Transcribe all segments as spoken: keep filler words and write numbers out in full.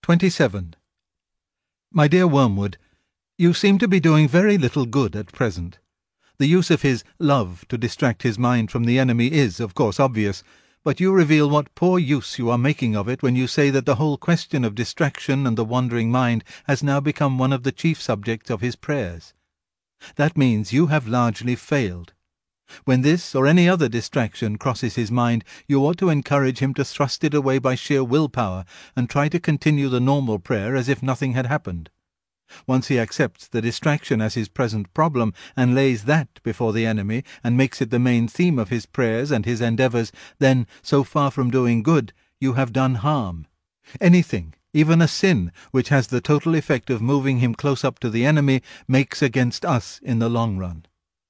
twenty-seven. My dear Wormwood, you seem to be doing very little good at present. The use of his love to distract his mind from the enemy is, of course, obvious, but you reveal what poor use you are making of it when you say that the whole question of distraction and the wandering mind has now become one of the chief subjects of his prayers. That means you have largely failed. When this or any other distraction crosses his mind, you ought to encourage him to thrust it away by sheer willpower and try to continue the normal prayer as if nothing had happened. Once he accepts the distraction as his present problem and lays that before the enemy and makes it the main theme of his prayers and his endeavours, then, so far from doing good, you have done harm. Anything, even a sin, which has the total effect of moving him close up to the enemy, makes against us in the long run.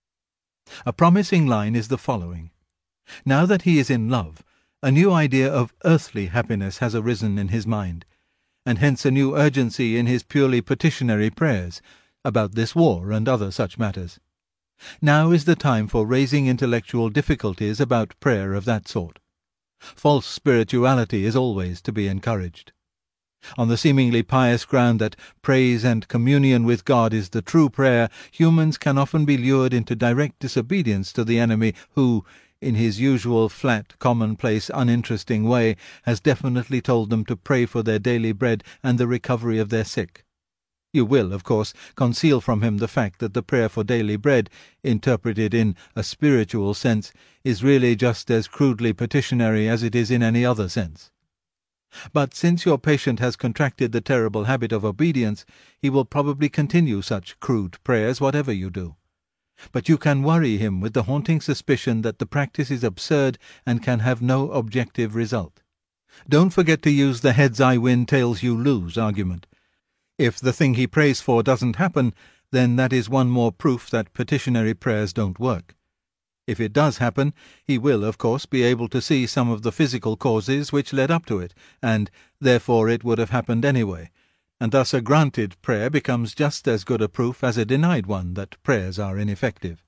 A promising line is the following. Now that he is in love, a new idea of earthly happiness has arisen in his mind, and hence a new urgency in his purely petitionary prayers, about this war and other such matters. Now is the time for raising intellectual difficulties about prayer of that sort. False spirituality is always to be encouraged. On the seemingly pious ground that praise and communion with God is the true prayer, humans can often be lured into direct disobedience to the enemy who, in his usual flat, commonplace, uninteresting way, has definitely told them to pray for their daily bread and the recovery of their sick. You will, of course, conceal from him the fact that the prayer for daily bread, interpreted in a spiritual sense, is really just as crudely petitionary as it is in any other sense. But since your patient has contracted the terrible habit of obedience, he will probably continue such crude prayers whatever you do. But you can worry him with the haunting suspicion that the practice is absurd and can have no objective result. Don't forget to use the heads I win, tails you lose argument. If the thing he prays for doesn't happen, then that is one more proof that petitionary prayers don't work. If it does happen, he will, of course, be able to see some of the physical causes which led up to it, and therefore it would have happened anyway, and thus a granted prayer becomes just as good a proof as a denied one that prayers are ineffective.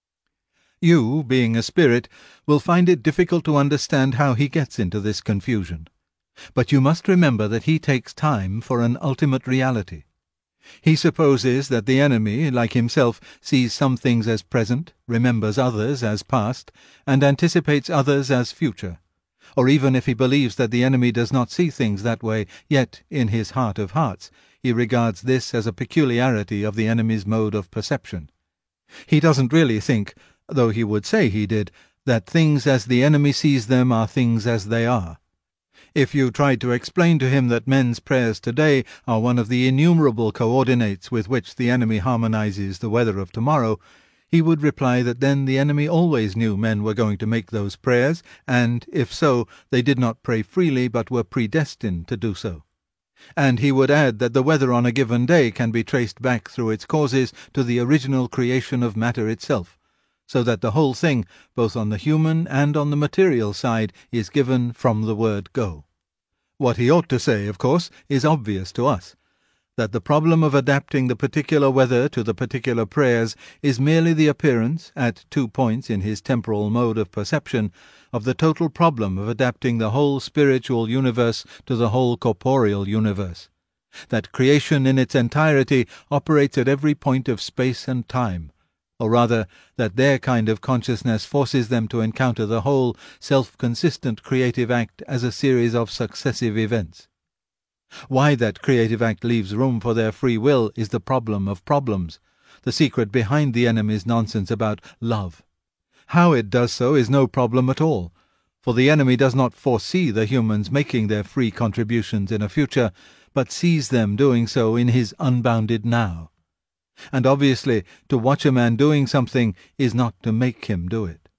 You, being a spirit, will find it difficult to understand how he gets into this confusion. But you must remember that he takes time for an ultimate reality. He supposes that the enemy, like himself, sees some things as present, remembers others as past, and anticipates others as future. Or even if he believes that the enemy does not see things that way, yet, in his heart of hearts, he regards this as a peculiarity of the enemy's mode of perception. He doesn't really think, though he would say he did, that things as the enemy sees them are things as they are. If you tried to explain to him that men's prayers today are one of the innumerable coordinates with which the enemy harmonizes the weather of tomorrow, he would reply that then the enemy always knew men were going to make those prayers, and, if so, they did not pray freely but were predestined to do so. And he would add that the weather on a given day can be traced back through its causes to the original creation of matter itself, so that the whole thing, both on the human and on the material side, is given from the word go. What he ought to say, of course, is obvious to us, that the problem of adapting the particular weather to the particular prayers is merely the appearance, at two points in his temporal mode of perception, of the total problem of adapting the whole spiritual universe to the whole corporeal universe, that creation in its entirety operates at every point of space and time, or rather that their kind of consciousness forces them to encounter the whole self-consistent creative act as a series of successive events. Why that creative act leaves room for their free will is the problem of problems, the secret behind the enemy's nonsense about love. How it does so is no problem at all, for the enemy does not foresee the humans making their free contributions in a future, but sees them doing so in his unbounded now. And obviously, to watch a man doing something is not to make him do it.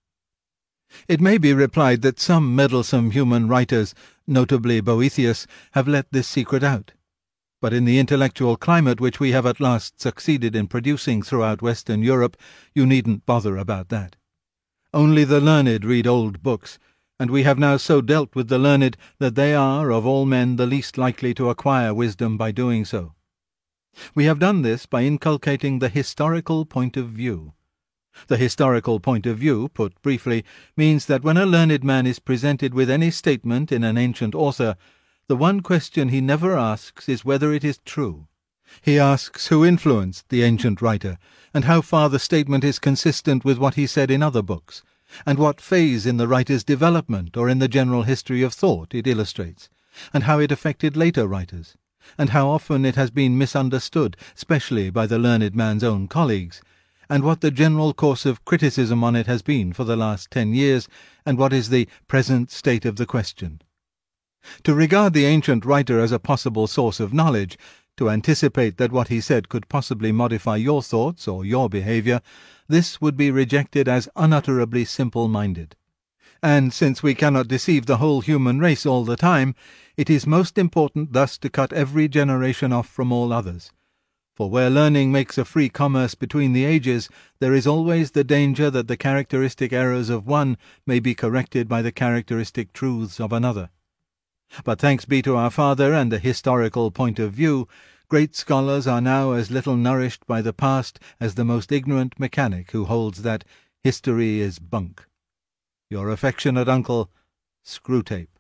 It may be replied that some meddlesome human writers, notably Boethius, have let this secret out. But in the intellectual climate which we have at last succeeded in producing throughout Western Europe, you needn't bother about that. Only the learned read old books, and we have now so dealt with the learned that they are, of all men, the least likely to acquire wisdom by doing so. We have done this by inculcating the historical point of view. The historical point of view, put briefly, means that when a learned man is presented with any statement in an ancient author, the one question he never asks is whether it is true. He asks who influenced the ancient writer, and how far the statement is consistent with what he said in other books, and what phase in the writer's development or in the general history of thought it illustrates, and how it affected later writers, and how often it has been misunderstood, especially by the learned man's own colleagues, and what the general course of criticism on it has been for the last ten years, and what is the present state of the question. To regard the ancient writer as a possible source of knowledge, to anticipate that what he said could possibly modify your thoughts or your behaviour, this would be rejected as unutterably simple-minded. And since we cannot deceive the whole human race all the time, it is most important thus to cut every generation off from all others. For where learning makes a free commerce between the ages, there is always the danger that the characteristic errors of one may be corrected by the characteristic truths of another. But thanks be to our Father and the historical point of view, great scholars are now as little nourished by the past as the most ignorant mechanic who holds that history is bunk. Your affectionate uncle, Screwtape.